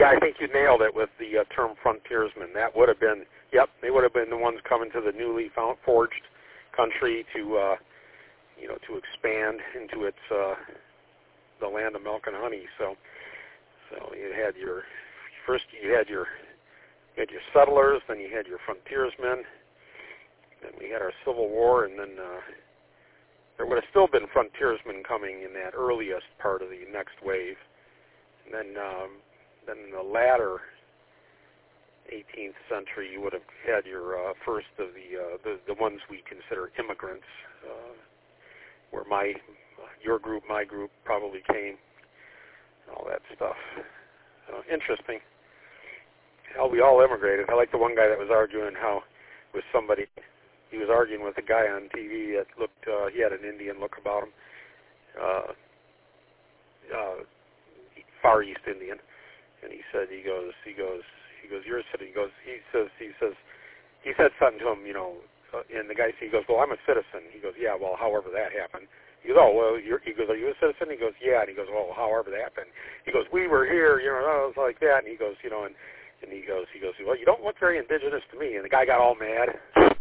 Yeah, I think you nailed it with the term frontiersman. That would have been, yep, they would have been the ones coming to the newly forged country to, to expand into its the land of milk and honey. So you had your settlers, then you had your frontiersmen, then we had our Civil War, and then there would have still been frontiersmen coming in that earliest part of the next wave, and then in the latter 18th century, you would have had your first of the ones we consider immigrants, where your group, my group probably came, and all that stuff. Interesting. Hell, we all immigrated. I like the one guy that was arguing how with somebody, he was arguing with a guy on TV that looked, he had an Indian look about him, Far East Indian, and he said, he goes, you're a citizen. He said something to him, and the guy said, he goes, well, I'm a citizen. He goes, yeah, well, however that happened. He goes, oh, well, he goes, are you a citizen? He goes, yeah. And he goes, well, however that happened. He goes, we were here, it was like that. And he goes, and he goes, well, you don't look very indigenous to me. And the guy got all mad.